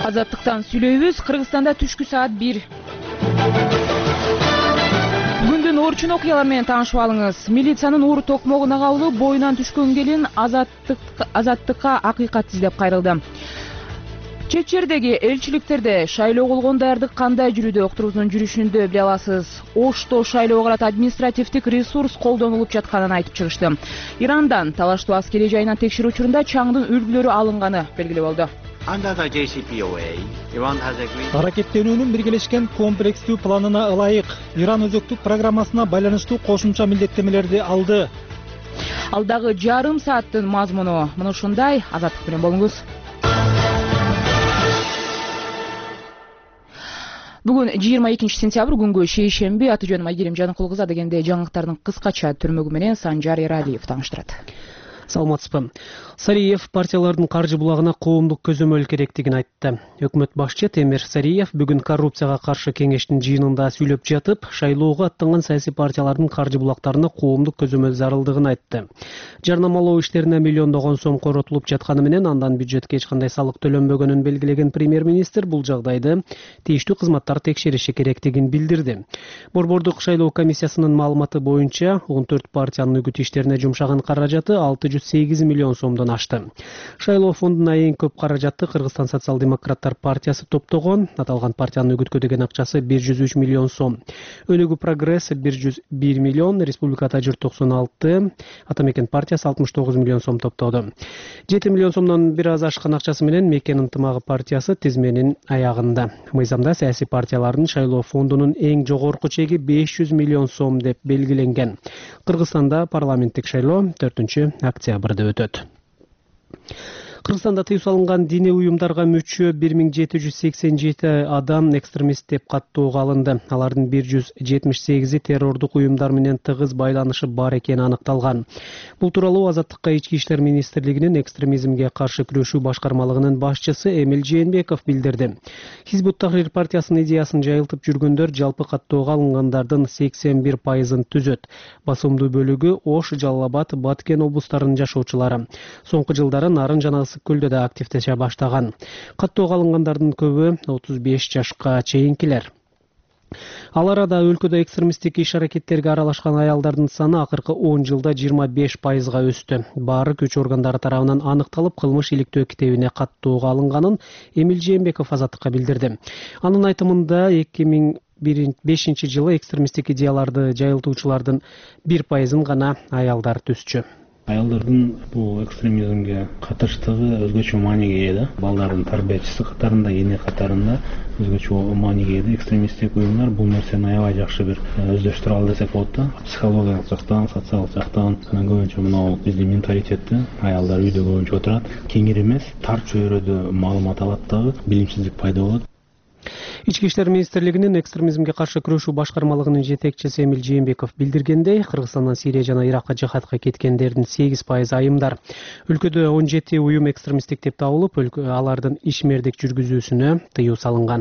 Азаттыктан сүйлөйбүз. Кыргызстанда түшкү саат 1. Бүгүндүн орчун окуялар менен таанышып алыңыз. Милициянын уур токмогуна кабылып, боюнан түшкөн келин азаттыкка акыйкат издеп кайрылды. Чет жердеги элчиликтерде шайлоо болгон даярдык кандай жүрүүдө уктурубуздун жүрүшүндө биле аласыз. Ошто шайлоого карата административдик ресурс колдонулуп жатканын айтып чыгышты. Ирандан талаштуу аскерий жайынан текшерүү учурунда чаңдын үлгүлөрү алынганы белгилүү болду. Аракеттенүүнүн биргелешкен комплекстүү планына ылайык Иран өзөктүк программасына байланыштуу кошумча милдеттемелерди алды. Алдагы жарым сааттын мазмуну мына ушундай. Азаттык менен болуңуз. Бүгүн 22 сентябрь күнгө шейшемби. Аты жөнүм Айгерим Жаныкул кызы. Дегенде жаңылыктардын кыскача түрмөгү менен Санжар Эралиев тааныштырат. Саламатсызбы. Сариев партиялардын каржы булагына коомдук көзөмөл керектигин айтты. Өкмөт башчы Темир Сариев бүгүн коррупцияга каршы кеңештин жыйынында сүйлөп жатып, шайлоого аттанган саясий партиялардын каржы булактарына коомдук көзөмөл зарылдыгын айтты. Жарнамалоо иштерине миллиондогон сом коротулуп жатканы менен андан бюджетке эч кандай салык төлөнбөгөнүн белгилеген премьер-министр бул жагдайды тийиштүү кызматтар текшериши керектигин билдирди. Борбордук шайлоо комиссиясынын маалыматы боюнча 14 партиянын үгүт иштерине жумшаган каражаты 608 миллион сомдон ашты. Шайлоо фондуна эң көп каражатты Кыргызстан социал-демократтар партиясы топтогон. Аталган партиянын үгүткө деген акчасы 103 миллион сом. Өнүгүү прогресс 101 миллион, республикада журт 96, Атамекен партиясы 69 миллион сом топтоду. 7 миллион сомдон бир аз ашкан акчасы менен Мекен ынтымагы партиясы тизменин аягында. Мыйзамда саясий партиялардын шайлоо фондунун эң жогорку чеги 500 миллион сом деп белгиленген. Кыргызстанда парламенттик шайлоо 4 октябрда өтөт. Кыргызстанда тыюу салынган диний уюмдарга мүчө 1787 адам экстремист деп каттоого алынды. Алардын 178 террордук уюмдар менен тыгыз байланышы бар экени аныкталган. Бул тууралуу Азаттыкка Ички иштер министрлигинин экстремизмге каршы күрөшүү башкармалыгынын башчысы Эмил Жээнбеков билдирди. Хизбут Тахрир партиясынын идеясын жайылтып жүргөндөр жалпы каттоого алынгандардын 81%-ын түзөт. Басымдуу бөлүгү Ош, Жалал Абад, Баткен облустарынын жашоочулары. Соңку жылдары Нарын жана Көлдө да активдеше баштаган. Каттоого алынгандардын көбү 35 жашка чейинкилер. Ал арада өлкөдө экстремисттик иш-аракеттерге аралашкан аялдардын саны акыркы 10 жылда 25%-га өстү. Баары күч органдары тарабынан аныкталып, кылмыш иликтөө китебине каттоого алынганын Эмил Жээнбеков Азаттыкка билдирди. Анын айтымында 2005 жылы экстремисттик идеяларды жайылтуучулардын 1%-ын гана аялдар түзчү. Аялдардын бул экстремизмге катыштыгы өзгөчө мааниге ээ. Балдардын тарбиячысы катарында, эне катарында өзгөчө мааниге ээ. Экстремисттик уюмдар бул нерсени аябай жакшы бир өздөштүрө алды десек болот да. Психологиялык жактан, социалдык жактан көбүнчө мына биздин менталитетте аялдар үйдө көбүнчө отурат. Кеңир эмес, тар чөйрөдө маалымат алат дагы, билимсиздик пайда болот. Ички иштер министрлигинин экстремизмге каршы күрөшүү башкармалыгынын жетекчиси Эмил Жээнбеков билдиргендей, Кыргызстандан Сирия жана Иракка жихадка кеткендердин 8% айымдар. Өлкөдө 17 уюм экстремисттик деп табылып, алардын ишмердик жүргүзүүсүнө тыюу салынган.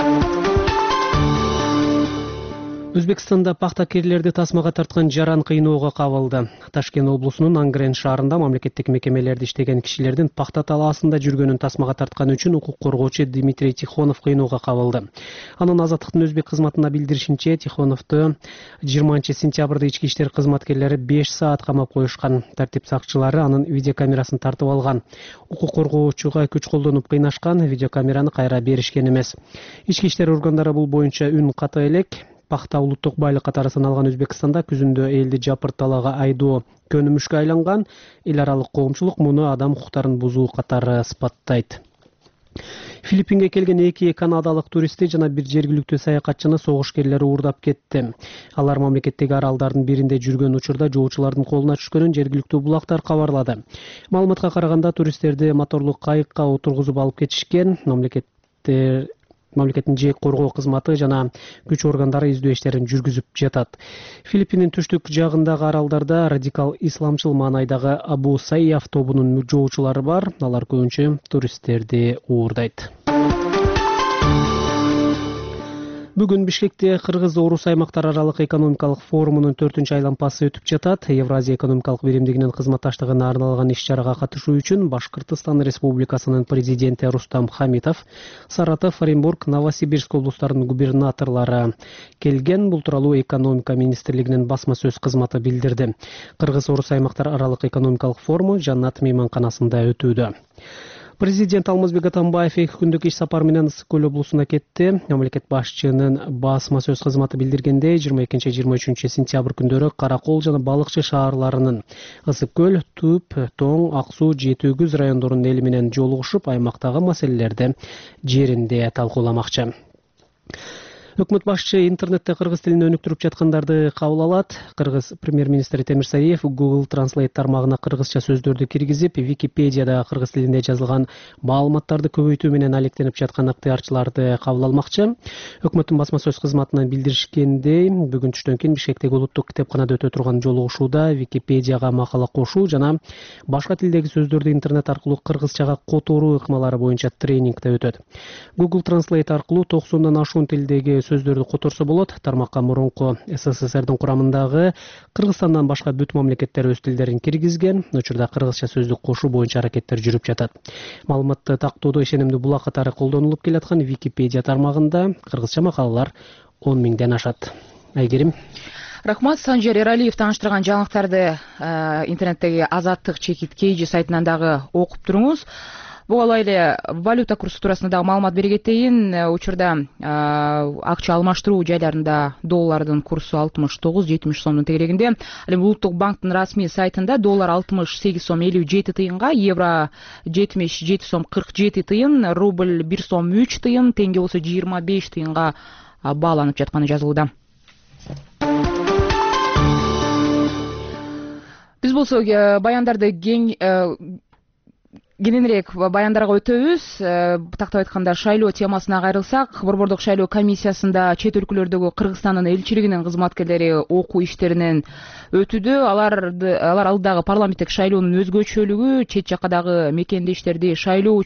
Өзбекстанда пахтакерлерди тасмага тарткан жаран кыйноого кабылды. Ташкент облусунун Ангрен шаарында мамлекеттик мекемелерде иштеген кишилердин пахта талаасында жүргөнүн тасмага тартканы үчүн укук коргоочу Дмитрий Тихонов кыйноого кабылды. Анын Азаттыктын өзбек кызматына билдиришинче, Тихоновду 20 сентябрда ички иштер кызматкерлери 5 саат камап коюшкан. Тартип сакчылары анын видеокамерасын тартып алган. Укук коргоочуга күч колдонуп кыйнашкан, видеокамераны кайра беришкен эмес. Ички иштер органдары бул боюнча үн ката элек. Пахта улуттук байлык катары саналган Өзбекстанда күзүндө элди жапырталага айдоо көнүмүшкө айланган. Эл аралык коомчулук муну адам укуктарын бузуу катары сыпаттайт. Филиппинге келген 2 канадалык туристти жана бир жергиликтүү саякатчыны согушкерлери уурдап кетти. Алар мамлекеттеги аралдардын биринде жүргөн учурда жоочулардын колуна түшкөнүн жергиликтүү булактар кабарлады. Маалыматка караганда туристтерди моторлук кайыкка отургузуп алып кетишкен. Мамлекеттин жеек коргоо кызматы жана күч органдары издөө иштерин жүргүзүп жатат. Филиппиндин түштүк жагындагы аралдарда радикал исламчыл маанайдагы Абу Сайяф тобунун жоочулары бар. Алар көбүнчө туристтерди уурдайт. Бүгүн Бишкекте Кыргыз-Орус аймактар аралык экономикалык форумунун 4-чү айланпасы өтүп жатат. Евразия экономикалык биримдигинин кызматташтыгына арналган иш-чарага катышуу үчүн Башкыртстан Республикасынын президенти Рустам Хамитов, Саратов, Оренбург, Новосибирск облустарынын губернаторлору келген. Бул тууралуу экономика министрлигинин басма сөз кызматы билдирди. Кыргыз-Орус аймактар аралык экономикалык форуму Жаннат мейманканасында өтүүдө. Президент Алмазбек Атамбаев 2 күндүк иш сапар менен Ысык Көл облусуна кетти. Мамлекет башчынын басма сөз кызматы билдиргендей, 22-23 сентябрь күндөрү Каракол жана Балыкчы шаарларынын Ысык Көл, Түп, Тоң, Ак Суу, Жети Өгүз райондорунун эли менен жолугушуп, аймактагы маселелерди жеринде талкууламакчы. Өкмөт башчы интернетте кыргыз тилин өнүктүрүп жаткандарды кабыл алат. Кыргыз премьер-министри Темир Сариев Google Translate тармагына кыргызча сөздөрдү киргизип, Википедияда кыргыз тилинде жазылган маалыматтарды көбөйтүү менен алектенип жаткан ыктыярчыларды кабыл алмакчы. Өкмөттүн басма сөз кызматынан билдиришкендей, бүгүн түштөн кийин Бишкектеги улуттук китепканада өтө турган жолугушууда Википедияга макала кошуу жана башка тилдеги сөздөрдү интернет аркылуу кыргызчага которуу ыкмалары боюнча тренинг да өтөт. Google Translate аркылуу 90 ашуун тилдеги сөздөрдү которсо болот. Тармакка мурунку СССРдин курамындагы Кыргызстандан башка бүт мамлекеттер өз тилдерин киргизген. Учурда кыргызча сөздүк кошуу боюнча аракеттер жүрүп жатат. Маалыматты тактоодо ишенимдүү булак катары колдонулуп келаткан Википедия тармагында кыргызча макалалар 10 миңден ашат. Айгерим. Рахмат. Санжер Эралиев тааныштырган жаңылыктарды интернеттеги Азаттык /KG сайтынан дагы окуп туруңуз. Буга эле валюта курсу туурасында дагы маалымат бере кетейин. Учурда акча алмаштыруу жайларында доллардын курсу 69-70 сомдун тегерегинде. Ал эми Улуттук банктын расмий сайтында доллар 68 сом 57 тыйынга, евро 77 сом 47 тыйын, рубль 1 сом 3 тыйын, теңге болсо 25 тыйынга бааланып жатканы жазылууда. Биз болсо баяндарды кененирээк баяндарга өтөбүз. Тактап айтканда шайлоо темасына кайрылсак, Борбордук шайлоо комиссиясында чет өлкөлөрдөгү Кыргызстандын элчилигинин кызматкерлери окуу иштеринен өтүүдө. Алар алдагы парламенттик шайлоонун өзгөчөлүгү, чет жаккадагы мекендештерди шайлоо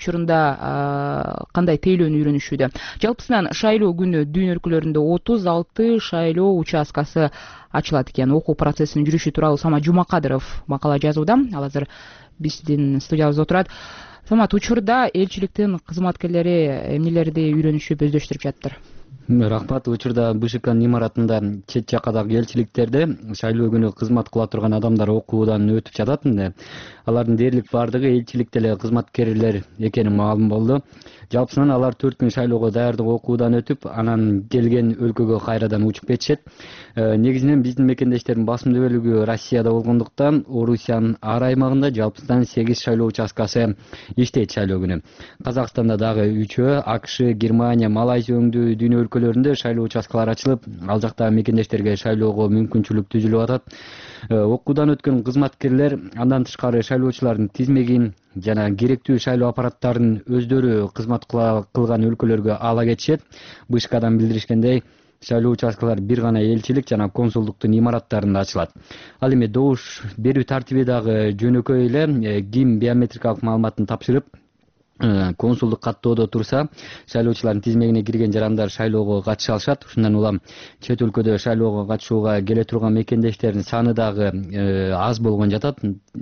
учурунда кандай тейлөөнү үйрөнүшүүдө. Жалпысынан шайлоо күнү дүйнө өлкөлөрүндө 36 шайлоо участкасы ачылат экен. Окуу процессинин жүрүшү тууралуу Самат Жумакадыров макала жазууда. Ал азыр биздин студиябызда отурат. Самат, учурда элчиликтин кызматкерлери эмнелерди үйрөнүшүп өздөштүрүп жатыр? Рахмат. Учурда БШКнын имаратында чет жаккадагы элчиликтерде шайлоо күнү кызмат кыла турган адамдар окуудан өтүп жатат. Алардын дээрлик бардыгы элчиликте эле кызматкерлер экени маалым болду. Жалпысынан алар 4 күн шайлоого даярдык окуудан өтүп, анан келген өлкөгө кайрадан учуп кетишет. Негизинен биздин мекендештердин басымдуу бөлүгү Россияда болгондуктан, Орусиянын ар аймагында жалпысынан 8 шайлоо участкасы иштейт шайлоо күнү. Казакстанда дагы 3-өө, АКШ, Германия, Малайзия өңдүү дүйнө өлкөлөрүндө шайлоо участкалары ачылып, ал жакта мекендештерге шайлоого мүмкүнчүлүк түзүлүп атат. Окуудан өткөн кызматкерлер андан тышкары шайлоочулардын тизмегин жана керектүү шайлоо аппараттарын өздөрү кызмат кылган өлкөлөргө ала кетишет. БШКдан билдиришкендей, шайлоо участкалары бир гана элчилик жана консулдуктун имараттарында ачылат. Ал эми добуш берүү тартиби дагы жөнөкөй эле. Ким биометрикалык маалыматын тапшырып, консулдук каттоодо турса, шайлоочулардын тизмегине кирген жарандар шайлоого катыша алышат. Ушундан улам чет өлкөдө шайлоого катышууга келе турган мекендештердин саны дагы аз болгон жатат.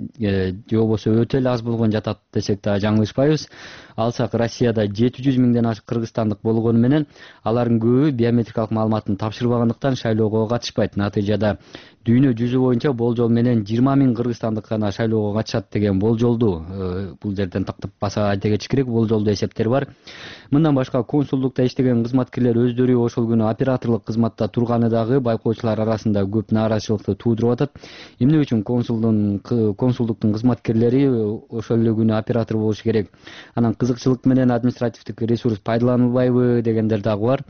Же болбосо өтө эле аз болгон жатат десек да жаңылышпайбыз. Алсак, Россияда 700 миңден ашык кыргызстандык болгону менен алардын көбү биометрикалык маалыматын тапшырбагандыктан шайлоого катышпайт. Натыйжада дүйнө жүзү боюнча болжол менен 20 миң кыргызстандык гана шайлоого катышат деген болжолду. Бул жерден тактап баса айта кетиш керек, болжолдуу эсептер бар. Мындан башка консулдукта иштеген кызматкерлер өздөрү ошол күнү операторлук кызматта турганы дагы байкоочулар арасында көп нааразычылыкты туудуруп атат. Эмне үчүн консулдуктун кызматкерлери ошол эле күнү оператор болушу керек? Анан кызыкчылык менен административдик ресурс пайдаланылбайбы дегендер дагы бар.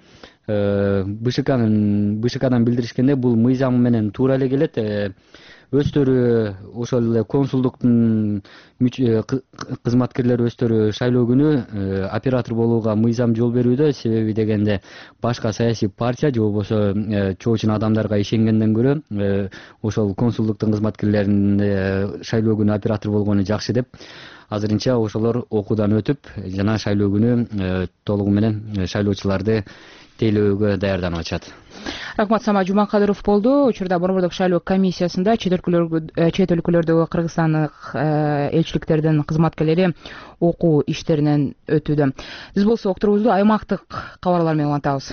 БШКдан билдиришкенде, бул мыйзам менен туура эле келет. Өздөрү ошол эле консулдуктун кызматкерлери өздөрү шайлоо күнү оператор болууга мыйзам жол берүүдө. Себеби дегенде, башка саясий партия же болбосо чоочун адамдарга ишенгенден көрө ошол консулдуктун кызматкерлеринин шайлоо күнү оператор болгону жакшы деп, азырынча ошолор окуудан өтүп, жана шайлоо күнү толугу менен шайлоочуларды тейлөөгө даярданып атышат. Рахмат, Самат Жумакадыров болду. Учурда Борбордук шайлоо комиссиясында чет өлкөлөрдөгү кыргызстандык элчиликтердин кызматкерлери окуу иштеринен өтүүдө. Биз болсо окутурубузду аймактык кабарлар менен улантабыз.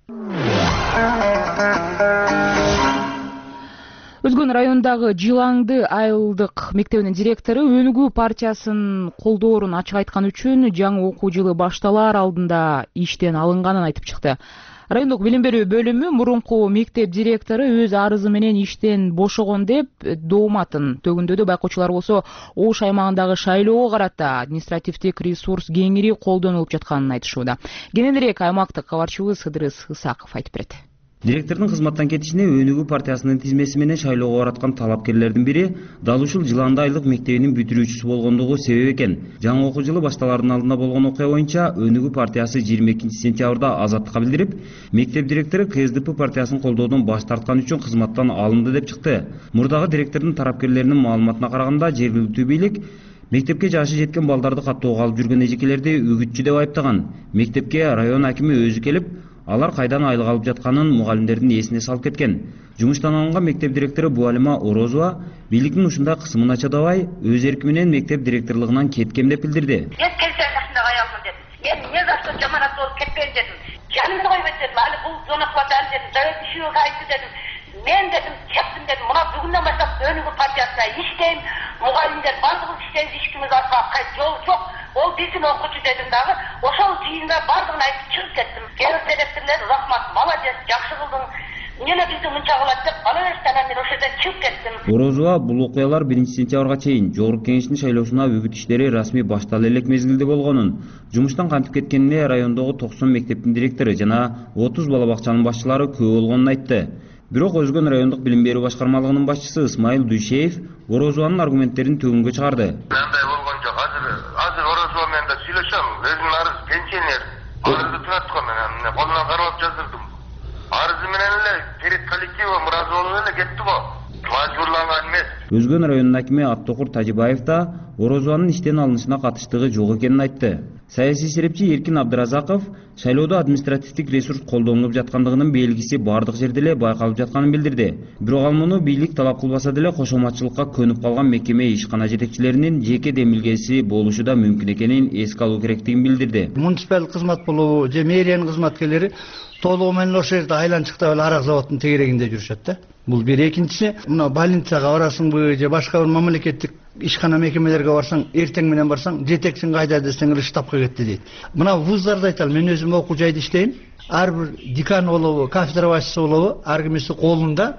Өзгөн районундагы Жылаңды айылдык мектебинин директору Өнүгүү партиясын колдоорун ачык айткан үчүн жаңы окуу жылы башталаар алдында иштен алынганын айтып чыкты. Райондук билим берүү бөлүмү мурунку мектеп директору өз арызы менен иштен бошогон деп дооматын төгүндөдө. Байкоочулар болсо ош аймагындагы шайлоого карата административдик ресурс кеңири колдонулуп жатканын айтышууда. Кененирээк аймактык кабарчыбыз Ыдырыс Ысаков айтып берет. Директордун кызматтан кетишине Өнүгүү партиясынын тизмеси менен шайлоого бараткан талапкерлердин бири дал ушул Жыланды айылдык мектебинин бүтүрүүчүсү болгондугу себеп экен. Жаңы окуу жылы башталаардын алдында болгон окуя боюнча Өнүгүү партиясы 22 сентябрда Азаттыкка билдирип, мектеп директору КСДП партиясын колдоодон баш тарткан үчүн кызматтан алынды деп чыкты. Мурдагы директордун тарапкерлеринин маалыматына караганда, жергиликтүү бийлик мектепке жашы жеткен балдарды каттоого алып жүргөн эжекелерди үгүтчү деп айыптаган. Мектепке район акими өзү келип, алар кайдан айлык алып жатканын мугалимдердин эсине салып кеткен. Жумуштан алынган мектеп директору Буалима Орозова бийликтин ушундай кысымына чыдабай, өз эрки менен мектеп директорлугунан кеткем деп билдирди. Мен келсем ушундай аялмын дедим. Мен эмне за что жаманат болуп кетпейин дедим. Жанымды койбойт дедим. Али бул зона квартал дедим. Давайте ишиге кайтты дедим. Мен дедим, кеттим дедим. Мына бүгүндөн баштап Өнүгүү партиясына иштейм. Мугалимдер бардыгы иштейбиз, эчкимиз аркага жол жок. Ол биздин окуучу дедим дагы. Ошол жыйында бардыгын айтып чыгып кеттим. Директорлор рахмат, молодец, жакшы кылдың. Мени бизди мынча кылат деп алаштан мен ошо жерден чыгып кеттим. Орозова бул окуялар 1 сентябрга чейин Жогорку Кеңештин шайлоосуна үгүт иштери расмий баштала элек мезгилде болгонун, жумуштан кантип кеткенине райондогу 90 мектептин директору жана 30 бала бакчанын башчылары күбө болгонун айтты. Бирок Өзгөн райондук билим берүү башкармалыгынын башчысы Исмаил Дүйшеев Орозованын аргументтерин төгүнгө чыгарды. Мындай болгон жок. Азыр Орозова менен да сүйлөшөм. Өзүнүн арыз пенсионер. Арызды тураткан менен колунан карап жаздырдым. Арызы менен эле перед коллективом ыраазы болуп эле кетти го. Мажбурланган эмес. Өзгөн районунун акими Аттокур Тажибаев да Орозованын иштен алынышына катыштыгы жок экенин айтты. Саясий серепчи Эркин Абдыразаков шайлоодо административдик ресурс колдонулуп жаткандыгынын белгиси бардык жерде эле байкалып жатканын билдирди. Бирок ал муну бийлик талап кылбаса деле кошоматчылыкка көнүп калган мекеме ишкана жетекчилеринин жеке демилгеси болушу да мүмкүн экенин эске алуу керектигин билдирди. Муниципалдык кызмат болобу же мэриянын кызматкерлери толугу менен ошол жерде айланчыкта эле арак заводунун тегерегинде жүрүшөт да. Бул бир. Экинчиси, мына больницага барасыңбы же башка бир мамлекеттик ишкана мекемелерге барсаң, эртең менен барсаң, жетекчиң кайда десең эле штабка кетти дейт. Мына вуздарда айталы, мен өзүм окуу жайда иштейм. Ар бир декан болобу, кафедра башчысы болобу, ар кимиси колунда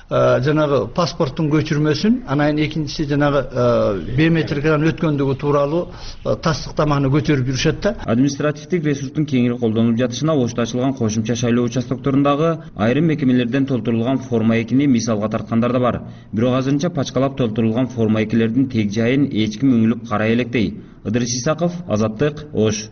жанагы паспорттун көчүрмөсүн, анан экинчиси жанагы биометрикадан өткөндүгү тууралуу тастыктаманы көтөрүп жүрүшөт да. Административдик ресурстун кеңири колдонулуп жатышына Ошто ачылган кошумча шайлоо участокторундагы айрым мекемелерден толтурулган форма 2-ни мисалга тарткандар да бар. Бирок азырынча пачкалап толтурулган форма 2-лердин тег жайын эч ким үңүлүп карай электей. Ыдырыс Исаков, Азаттык, Ош.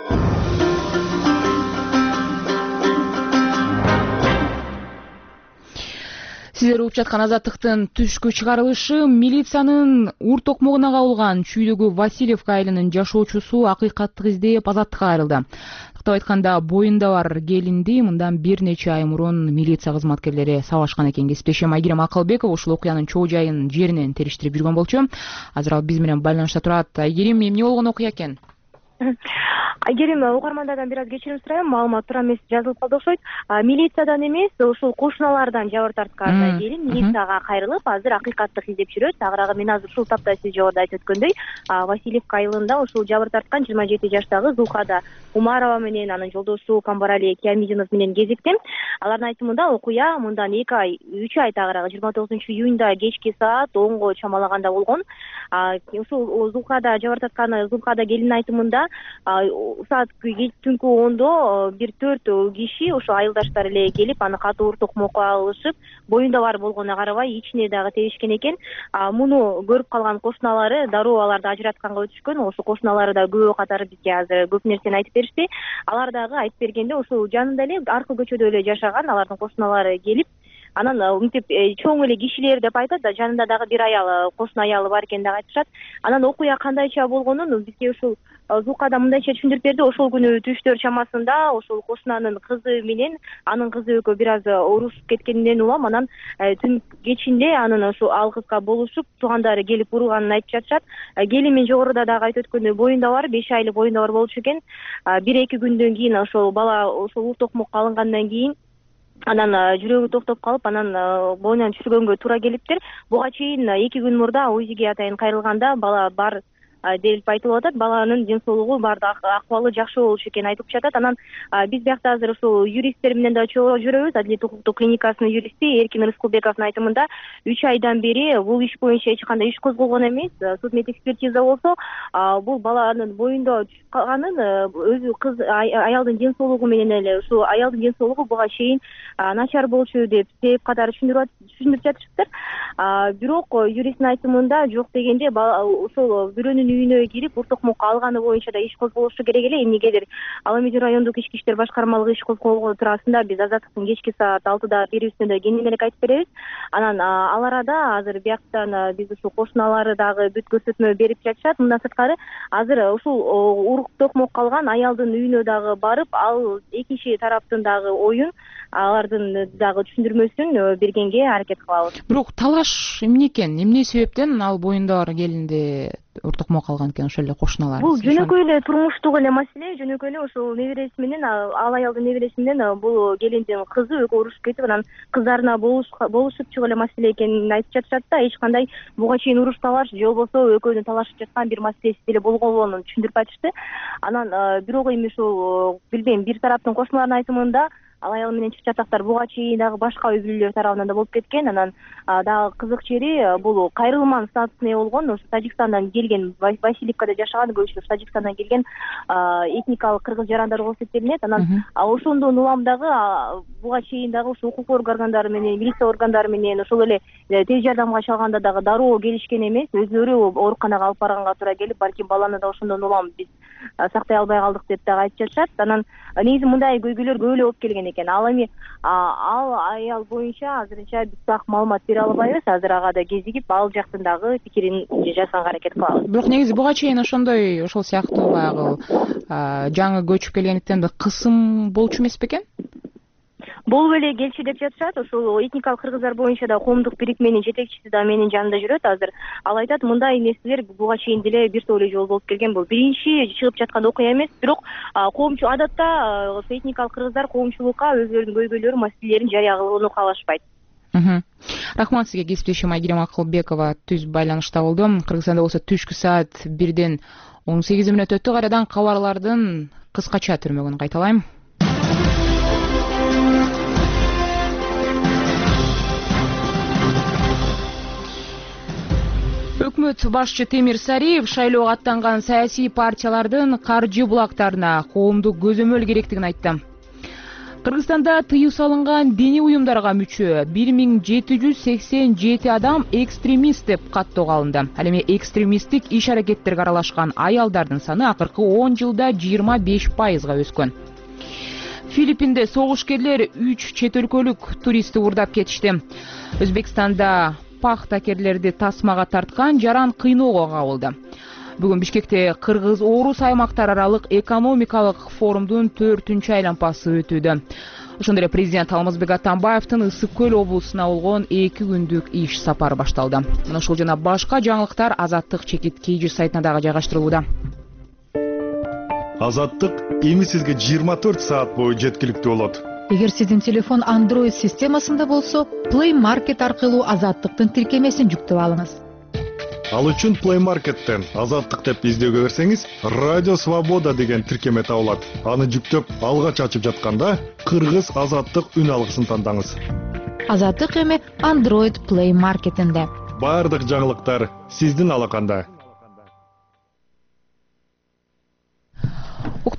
Сиздер угуп жаткан Азаттыктын түшкү чыгарылышы милициянын ур токмогуна кабылган Чүйдөгү Васильевка айылынын жашоочусу акыйкаттык издеп азаттыкка кайрылды. Кытып айтканда, боюнда бар келинди мындан бир нече ай мурун милиция кызматкерлери сабашкан экен. Кесиптешим Айгерим Акылбеков ушул окуянын чоо жайын жеринен териштирип жүргөн болчу. Азыр ал биз менен байланышта турат. Айгерим, эмне болгон окуя экен? Айгерим, угармандардан бир аз кечирим сурайм, маалымат туура эмес жазылып калды окшойт. Милициядан эмес, ушул кошуналардан жабыр тарткан келин милицияга кайрылып, азыр акыйкаттык издеп жүрөт. Агыраагы мен азыр ушул тапта сиз жогоруда айтып өткөндөй, Васильевка айылында ушул жабыр тарткан 27 жаштагы Зулхада Умарова менен анын жолдошу Камбарали Киямидинов менен кезиктим. Алардын айтымында окуя мындан 2 ай, 3 ай тагыраагы 29-июнда кечки саат 10го чамалаганда болгон. Ушул Зулхада жабыр тарткан Зулхада келин айтымында саат түнкү 10до бир 4 киши ошо айылдаштар эле келип, аны катуу ур токмокко алышып, боюнда бар болгонуна карабай ичине дагы тебишкен экен. Муну көрүп калган кошуналары дароо аларды ажыратканга өтүшкөн. Ошо кошуналары да күбө катары бизге азыр көп нерсени айтып беришти. Алар дагы айтып бергенде ошол жанында эле аркы көчөдө эле жашаган алардын кошуналары келип, Анан мынтип чоң эле кишилер деп айтат да, жанында дагы бир аял, кошуна аялы бар экен деп айтышат. Анан окуя кандайча болгонун бизге ушул Зукада мындайча түшүндүрүп берди. Ошол күнү түштөр чамасында ошол кошунанын кызы менен анын кызы экөө бир аз урушуп кеткенинен улам, анан түн кечинде анын ошо ал кызга болушуп, туугандары келип урганын айтып жатышат. Келин жогоруда дагы айтып өткөндөй боюнда бар, 5 айлык боюнда бар болчу экен. 1-2 күндөн кийин ошол бала ошол ур токмокко алынгандан кийин анан жүрөгү токтоп калып, анан боюнан түшүргөнгө туура келиптир. Буга чейин 2 күн мурда УЗИге атайын кайрылганда бала бар деп айтылып атат. Баланын ден соолугу баардык акыбалы жакшы болчу экен айтып жатат. Анан биз биякта азыр ушул юристтер менен да чогуу жүрөбүз. Адилет укуктук клиникасынын юристи Эркин Рыскылбековдун айтымында 3 айдан бери бул иш боюнча эч кандай иш козголгон эмес. Судмед экспертиза болсо, бул баланын боюнда түшүп калганын өзү кыз аялдын ден соолугу менен эле, ушул аялдын ден соолугу буга чейин начар болчу деп себеп катары түшүндүрүп жатышыптыр. Бирок юристтин айтымында жок дегенде ошол бирөөнүн үйүнө кирип ур токмокко алганы боюнча да иш козголушу керек эле. Эмнегедир Ала Эмне райондук ички иштер башкармалыгы иш козгогон туурасында биз Азаттыктын кечки саат 6-да берүүсүндө да кеңириээк айтып беребиз. Анан ал арада азыр бияктан биз ушул кошуналары дагы бүт көрсөтмө берип жатышат. Мындан сырткары азыр ушул ур токмокко алган аялдын үйүнө дагы барып, ал экинчи тараптын дагы оюн, алардын дагы түшүндүрмөсүн бергенге аракет кылабыз. Бирок талаш эмне экен? Эмне себептен ал боюнда бар келинди ур токмокко алган экен ошол эле кошуналар? Бул жөнөкөй эле турмуштук эле маселе, жөнөкөй эле ушул небереси менен, ал аялдын небереси менен бул келиндин кызы экөө урушуп кетип, анан кыздарына болушуп чыгып эле маселе экенин айтып жатышат да. Эч кандай буга чейин уруш талаш же болбосо экөөнүн талашып жаткан бир маселеси деле болгонун түшүндүрүп айтышты. Анан бирок эми ушул билбейм, бир тараптын кошуналарынын айтымында ал аял менен чыгып жатактар буга чейин дагы башка үй бүлөлөр тарабынан да болуп кеткен. Анан дагы кызык жери, бул кайрылман статусуна ээ болгон, ошо Тажикстандан келген, Васильевкада жашаган, көбүнчө Тажикстандан келген этникалык кыргыз жарандар болуп эсептелинет. Анан ошондон улам дагы буга чейин дагы ушул укук органдары менен, милиция органдары менен, ошол эле тез жардамга чалганда дагы дароо келишкен эмес. Өзүлөрү ооруканага алып барганга туура келип, балким баланы да ошондон улам биз сактай албай калдык деп дагы айтып жатышат. Анан негизи мындай көйгөйлөр көп эле болуп келген экен. Ал эми ал аял боюнча азырынча биз так маалымат бере албайбыз. Азыр ага да кезигип, ал жактын дагы пикирин жасаганга аракет кылабыз. Бирок негизи буга чейин ошондой, ошол сыяктуу баягы жаңы көчүп келгендиктен кысым болчу эмес бекен? Болуп эле келчү деп жатышат. Ошол этникалык кыргыздар боюнча да коомдук бирикменин жетекчиси да менин жанымда жүрөт азыр. Ал айтат, мындай нерселер буга чейин деле бир топ эле жолу болуп келген. Бул биринчи чыгып жаткан окуя эмес. Бирок коомчу адатта ошо этникалык кыргыздар коомчулукка өзүлөрүнүн көйгөйлөрүн, маселелерин жарыя кылууну каалашпайт. Рахмат сизге, кесиптешим Айгерим Акылбекова түз байланышта болду. Кыргызстанда болсо түшкү саат 1-ден 18 мүнөт өттү. Кайрадан кабарлардын кыскача түрмөгүн кайталайм. Өкмөт башчы Темир Сариев шайлоого аттанган саясий партиялардын каржы булактарына коомдук көзөмөл керектигин айтты. Кыргызстанда тыюу салынган диний уюмдарга мүчө 1787 адам экстремист деп каттоого алынды. Ал эми экстремисттик иш-аракеттерге аралашкан аялдардын саны акыркы 10 жылда 25%га өскөн. Филиппинде согушкерлер 3 чет өлкөлүк туристти уурдап кетишти. Өзбекстанда пахтакерлерди тасмага тарткан жаран кыйноого кабылды. Бүгүн Бишкекте кыргыз-орус аймактар аралык экономикалык форумдун 4-чү айланпасы өтүүдө. Ошондой эле президент Алмазбек Атамбаевдин Ысык көл облусуна болгон 2 күндүк иш сапары башталды. Мына ушул жана башка жаңылыктар Азаттык чекит KG сайтына дагы жайгаштырылууда. Азаттык эми сизге 24 саат бою жеткиликтүү болот. Эгер сиздин телефон Android системасында болсо, Play Market аркылуу Азаттыктын тиркемесин жүктөп алыңыз. Ал үчүн Play Market'тен Азаттык деп издөөгө берсеңиз, Радио Свобода деген тиркеме табылат. Аны жүктөп, алгач ачып жатканда Кыргыз Азаттык үн алгысын тандаңыз. Азаттык эми Android Play Market'инде. Бардык жаңылыктар сиздин алаканда.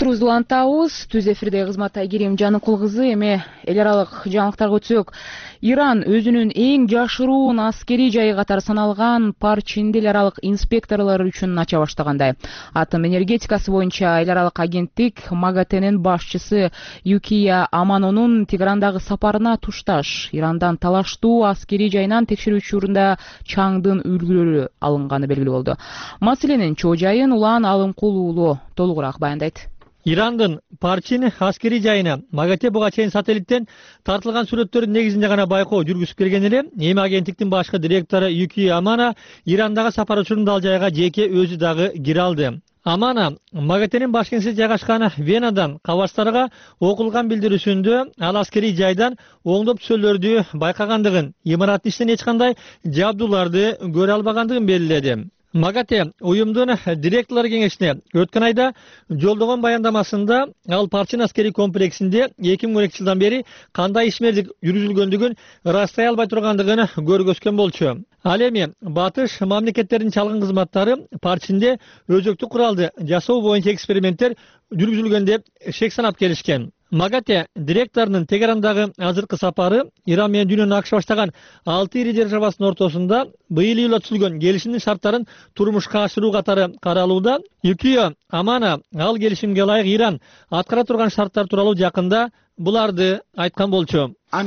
Уктуруубузду улантабыз. Түз эфирде кызмат Айгерим Жаныкул кызы. Эми эл аралык жаңылыктарга өтсөк, Иран өзүнүн эң жашыруун аскерий жайы катары саналган Парчинди эл аралык инспекторлор үчүн ача баштагандай. Атом энергетикасы боюнча эл аралык агенттик МАГАТЭнин башчысы Юкия Аманонун Тегерандагы сапарына тушташ Ирандан талаштуу аскерий жайынан текшерүү учурунда чаңдын үлгүлөрү алынганы белгилүү болду. Маселенин чоо жайын Улан Алымкул уулу толугураак баяндайт. Ирандын Парчин аскерий жайына МАГАТЭ буга чейин сателлиттен тартылган сүрөттөрдүн негизинде гана байкоо жүргүзүп келген эле. Эми агенттиктин башкы директору Юкия Амана Ирандагы сапар учурунда ал жайга жеке өзү дагы кире алды. Амана МАГАТЭнин баш кеңсеси жайгашкан Венадан кабарчтарга окулган билдирүүсүндө ал аскерий жайдан оңдоп түсөлөрдү байкагандыгын, имараттын ичинен эч кандай жабдууларды көрө албагандыгын белгиледи. МАГАТЭ уюмдун директорлор кеңешине өткөн айда жолдогон баяндамасында ал Парчин аскерий комплексинде 2012 жылдан бери кандай ишмердик жүргүзүлгөндүгүн ырастай албай тургандыгын көргөзгөн болчу. Ал эми батыш мамлекеттердин чалгын кызматтары Парчинде өзөктүк куралды жасоо боюнча эксперименттер жүргүзүлгөн деп шек санап келишкен. МАГАТЭ директорунун Тегерандагы азыркы сапары Иран менен дүйнөнүн акш баштаган 6 ири державасынын ортосунда быйыл июлда түзүлгөн келишимдин шарттарын турмушка ашыруу катары каралууда. Юкия Амана ал келишимге ылайык Иран аткара турган шарттар тууралуу жакында буларды айткан болчу.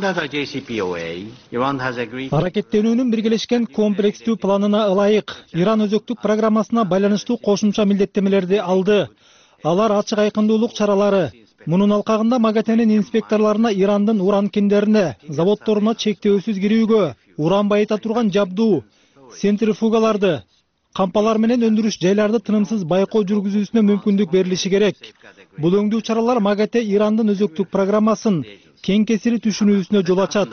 Аракеттенүүнүн биргелешкен комплекстүү планына ылайык Иран өзөктүк программасына байланыштуу кошумча милдеттемелерди алды. Алар ачык айкындуулук чаралары. Мунун алкагында МАГАТЭнин инспекторлоруна Ирандын уран кендерине, заводдоруна чектөөсүз кирүүгө, уран байыта турган жабдуу, центрифугаларды, кампалар менен өндүрүш жайларды тынымсыз байкоо жүргүзүүсүнө мүмкүндүк берилиши керек. Бул өңдүү чаралар МАГАТЭ Ирандын өзөктүк программасын кең кесири түшүнүүсүнө жол ачат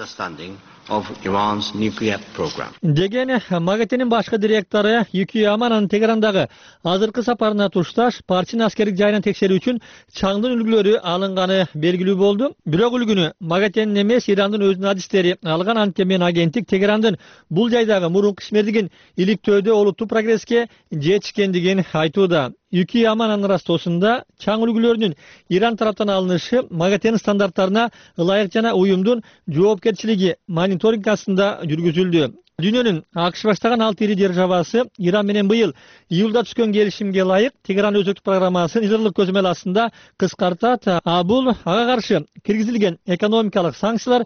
деген МАГАТЭнин башкы директору Юкия Амананын Тегерандагы азыркы сапарына тушташ Парчин аскерик жайынан текшерүү үчүн чаңдын үлгүлөрү алынганы белгилүү болду. Бирок үлгүнү МАГАТЭнин эмес Ирандын өзүнүн адистери алган. Анткени агенттик Тегерандын бул жайдагы мурунку ишмердигин иликтөөдө олуттуу прогресске жетишкендигин айтууда. Юкия Амананын ырастоосунда чаң үлгүлөрүнүн Иран тараптан алынышы МАГАТЭнин стандарттарына ылайык жана уюмдун жоопкерчилиги мониторинг астында жүргүзүлдү. Дүйнөнүн акш баштаган 6 ири державасы Иран менен быйыл июлда түшкөн келишимге ылайык Тегеран өзөктүк программасын изырлык көзөмөл астында кыскартат. Бул ага каршы киргизилген экономикалык санкциялар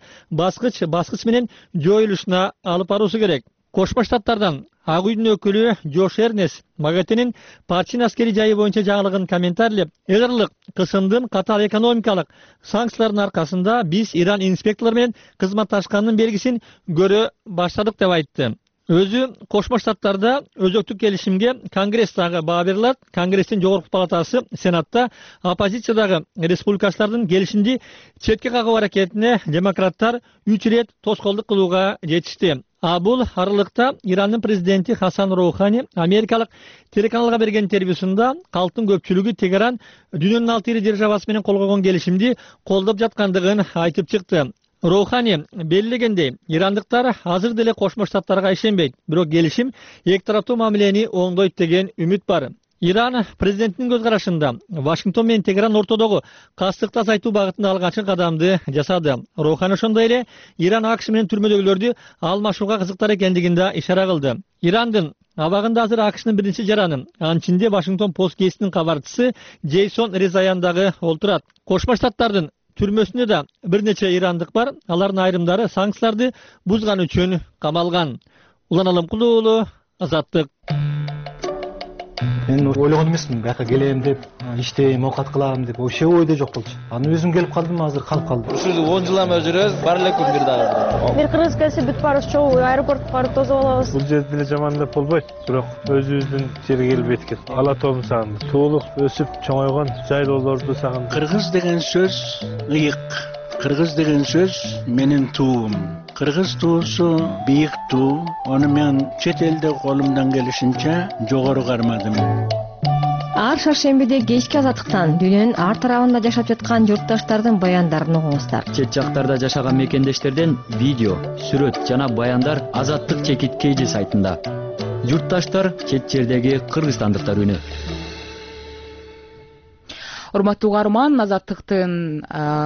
баскыч менен жоюлушуна алып баруусу керек. Кошмо Штаттардан Ак үйдүн өкүлү Джош Эрнес МАГАТЭнин Парчин аскерий жайы боюнча жаңылыгын комментарийлеп, эл аралык кысымдын катаал экономикалык санкциялардын аркасында биз Иран инспекторлору менен кызматташкандын белгисин көрө баштадык деп айтты. Өзү Кошмо Штаттарда өзөктүк келишимге Конгресстагы баа берилат. Конгресстин жогорку палатасы Сенатта оппозициядагы республикачылардын келишимди четке кагуу аракетине демократтар 3 ирет тоскоолдук кылууга жетишти. Бул аралыкта Ирандын президенти Хасан Роухани америкалык телеканалга берген интервьюсунда калктын көпчүлүгү Тегеран дүйнөнүн 6 ири державасы менен кол койгон келишимди колдоп жаткандыгын айтып чыкты. Роухани белгилегендей, ирандыктар азыр деле Кошмо Штаттарга ишенбейт, бирок келишим эки тараптуу мамилени оңдойт деген үмүт бар. Иран президентинин көз карашында Вашингтон менен Тегеран ортодогу кастыкты азайтуу багытында алгачкы кадамды жасады. Роухани ошондой эле Иран акш менен түрмөдөгүлөрдү алмашууга кызыктар экендигин да ишара кылды. Ирандын абагында азыр акштын биринчи жараны, анчинде Вашингтон Пост гезитинин кабарчысы Джейсон Резаян дагы олтурат. Кошмо Штаттардын түрмөсүндө да бир нече ирандык бар. Алардын айрымдары санкцияларды бузган үчүн камалган. Улан Алымкул уулу, Азаттык. Мен ойлогон эмесмин, бияка келем деп, иштейм, оокат кылам деп, вообще ойдо жок болчу. Анан өзүм келип калдым, азыр калып калдым. Ушул 10 жыл эме жүрөбүз, бар эле күн бир дагы. Бир кыргыз келсе бүт барыбыз чогуу аэропортко барып тосуп алабыз. Бул жерде деле жаман деп болбойт, бирок өзүбүздүн жерге келип эткет. Ала тоом сагындым. Туулук өсүп чоңойгон жайлоолорду сагындым. Кыргыз деген сөз ыйык. Кыргыз деген сөз менин туум. Кыргыз туусу бийик туу. Аны мен чет элде колумдан келишинче жогору кармадым. Ар шаршембиде кечки азаттыктан дүйнөнүн ар тарабында жашап жаткан журтташтардын баяндарын угуңуздар. Чет жактарда жашаган мекендештерден видео, сүрөт жана баяндар Азаттык чекит KG сайтында. Журтташтар чет жердеги кыргызстандыктар үнү. урматтуу угарман, Азаттыктын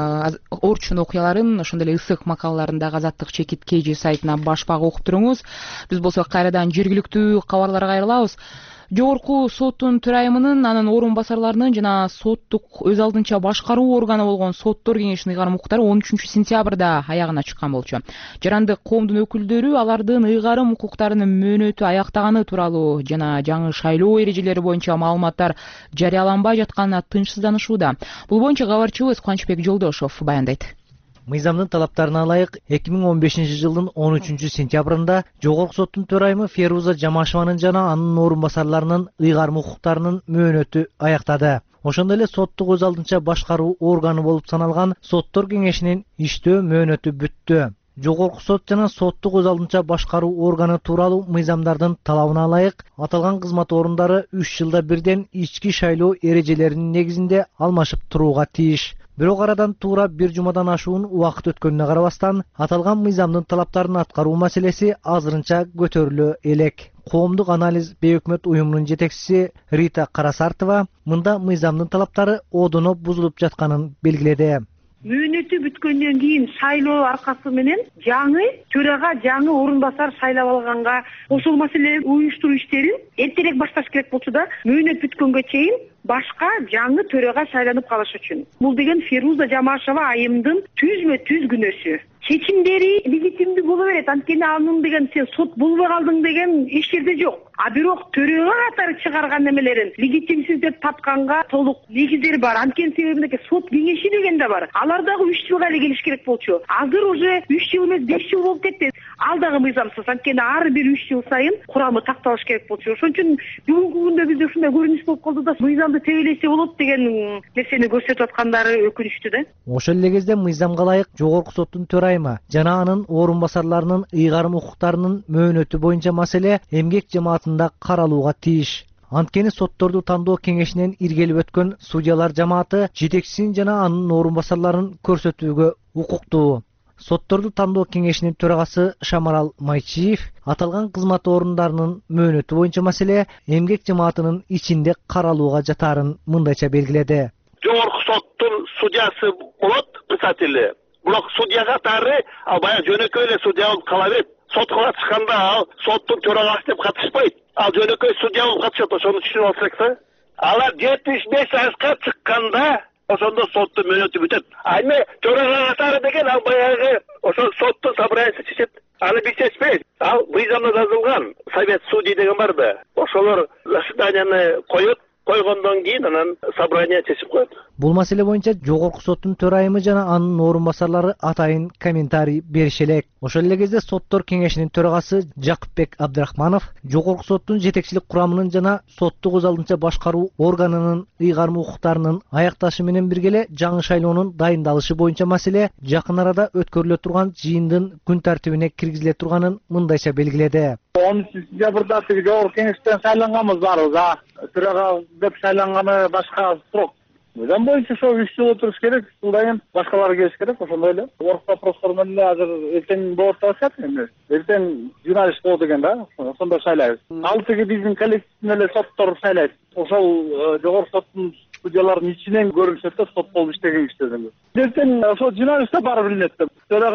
орчун окуяларын, ошондой эле ысык макалаларындагы Азаттык чекит KG сайтына башпак окуп туруңуз. Биз болсо кайрадан жергиликтүү кабарларга кайрылабыз. Жогорку соттун төрайымынын, анын орун басарларынын жана соттук өз алдынча башкаруу органы болгон соттор кеңешинин ыйгарым укуктары 13-сентябрда аягына чыккан болчу. Жарандык коомдун өкүлдөрү алардын ыйгарым укуктарынын мөөнөтү аяктаганы тууралуу жана жаңы шайлоо эрежелери боюнча маалыматтар жарыяланбай жатканына тынчсызданышууда. Бул боюнча кабарчыбыз Кубанычбек Жолдошов баяндайт. Мыйзамдын талаптарына ылайык 2015 жылдын 13-сентябрында Жогорку соттун төрайымы Феруза Жамашеванын жана анын орун басарларынын ыйгарым укуктарынын мөөнөтү аяктады. Ошондой эле соттук өз алдынча башкаруу органы болуп саналган соттор кеңешинин иштөө мөөнөтү бүттү. Жогорку сот жана соттук өз алдынча башкаруу органы тууралуу мыйзамдардын талабына ылайык аталган кызмат орундары 3 жылда бирден ички шайлоо эрежелеринин негизинде алмашып турууга тийиш. Бирок арадан туура 1 жумадан ашуун убакыт өткөнүнө карабастан, аталган мыйзамдын талаптарын аткаруу маселеси азырынча көтөрүлө элек. Коомдук анализ бейөкмөт уюмунун жетекчиси Рита Карасартова мында мыйзамдын талаптары одоно бузулуп жатканын белгиледи. Мөөнөтү бүткөндөн кийин шайлоо аркасы менен жаңы төрага жаңы орун басар шайлап алганга ошол маселе уюштуруу иштерин эртерээк башташ керек болчу да, мөөнөт бүткөнгө чейин башка жаңы төрага шайланып калыш үчүн. Бул деген Феруза Жамашева айымдын түзмө-түз күнөөсү. Чечимдери легитимдүү боло берет, анткени анын деген сен сот болбой калдың деген эч жерде жок. А бирок төрөгө катары чыгарган немелерин легитимсиз деп тапканга толук негиздери бар. Анткени себебинде сот кеңеши деген да бар. Алар дагы 3 жылга эле келиш керек болчу. Азыр уже 3 жыл эмес 5 жыл болуп кетти. Ал дагы мыйзамсыз. Анткени ар бир 3 жыл сайын курамы такталыш керек болчу. Ошон үчүн бүгүнкү күндө бизде ушундай көрүнүш болуп калды да, мыйзамды тебелесе болот деген нерсени көрсөтүп аткандары өкүнүчтүү да. Ошол эле кезде мыйзамга ылайык Жогорку соттун төрайымы жана анын орун басарларынын ыйгарым укуктарынын мөөнөтү боюнча маселе эмгек жамаатында каралууга тийиш. Анткени сотторду тандоо кеңешинен иргелип өткөн судьялар жамааты жетекчисин жана анын орун басарларын көрсөтүүгө укуктуу. Сотторду тандоо кеңешинин төрагасы Шамарал Майчиев аталган кызмат орундарынын мөөнөтү боюнча маселе эмгек жамаатынын ичинде каралууга жатаарын мындайча белгиледи. Жогорку соттун судьясы болот, писатели. Бирок судья катары баягы жөнөкөй эле судья болуп кала берет. Сотко катышканда ал соттун төрагасы деп катышпайт. Ал жөнөкөй судья болуп катышат, ошону түшүнүп алсак да. Алар 75 жашка чыкканда ошондо соттун мөөнөтү бүтөт. А эми төрага катары деген ал баягы ошол соттун собраниясы чечет. Аны биз чечпейбиз. Ал мыйзамда жазылган совет судей деген бар да. Ошолор заседанияны коет. Койгондон кийин анан собрание чечип коет. Бул маселе боюнча Жогорку соттун төрайымы жана анын орун басарлары атайын комментарий бериши элек. Ошол эле кезде соттор кеңешинин төрагасы Жакыпбек Абдрахманов Жогорку соттун жетекчилик курамынын жана соттук өз алдынча башкаруу органынын ыйгарым укуктарынын аякташы менен бирге эле жаңы шайлоонун дайындалышы боюнча маселе жакын арада өткөрүлө турган жыйындын күн тартибине киргизиле турганын мындайча белгиледи. 10-сентябрда Жогорку кеңештен шайланганбыз барыбыз. Төрага деп шайланганы башка срок. Мыйзам боюнча ошо 3 жыл отуруш керек, жылдан кийин башкалар келиш керек, ошондой эле. Орус вопростор менен азыр эртең болот атышат эми. Эртең журналист болот экен да, ошондо шайлайбыз. Ал тиги биздин коллективден эле соттор шайлайт. Ошол Жогорку соттун судьялардын ичинен көрүнүшөт да, сот болуп иштеген кишилерден. Эртең ошол журналистте бар билинет да.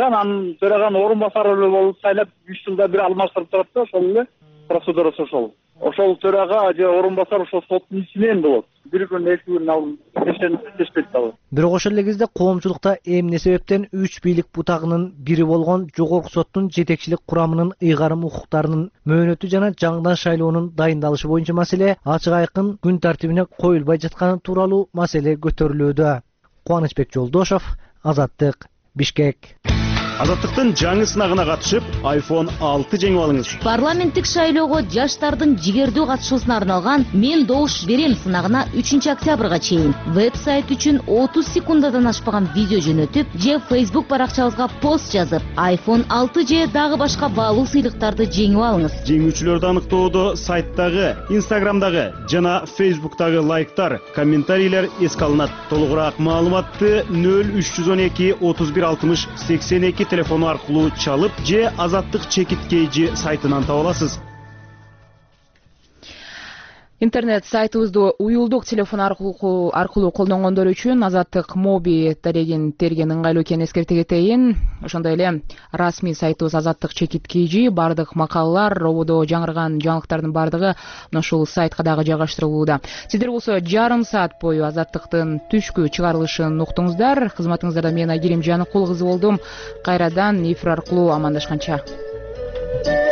Төраган орун басары болуп шайлап 3 жылда бир алмаштырып турат да, ошол эле процедурасы ошол. Ошол төрага же орун басар ошол соттун ичинен болот. Бир күн, 2 күн ал кечпейт дагы. Бирок ошол эле кезде коомчулукта эмне себептен 3 бийлик бутагынын бири болгон Жогорку соттун жетекчилик курамынын ыйгарым укуктарынын мөөнөтү жана жаңыдан шайлоонун дайындалышы боюнча маселе ачык айкын күн тартибине коюлбай жатканы тууралуу маселе көтөрүлүүдө. Кубанычбек Жолдошов, Азаттык, Бишкек. Азаттыктын жаңы сынагына катышып, iPhone 6 жеңип алыңыз. Парламенттик шайлоого жаштардын жигердүү катышуусуна арналган «Мен добуш берем» сынагына 3 октябрга чейин веб-сайт үчүн 30 секундадан ашпаган видео жөнөтүп, же Facebook баракчабызга пост жазып, iPhone 6 же дагы башка баалуу сыйлыктарды жеңип алыңыз. Жеңүүчүлөрдү аныктоодо сайтдагы, Instagramдагы жана Facebooktагы лайктар, комментарийлер эске алынат. Толугураак маалыматты 0312 31 60 82 телефону аркылуу чалып же Азаттык чекит KG сайтынан таба аласыз. интернет сайтыбызды уюлдук телефон аркылуу колдонгондор үчүн Азаттык моби дарегин терген ыңгайлуу экенин эскерте кетейин. Ошондой эле расмий сайтыбыз Азаттык /kg бардык макалалар, рободо жаңырган жаңылыктардын бардыгы ушул сайтка дагы жайгаштырылууда. Сиздер болсо жарым саат бою Азаттыктын түшкү чыгарылышын уктуңуздар. Кызматыңыздарда мен Айгерим Жаныкул кызы болдум. Кайрадан эфир аркылуу амандашканча.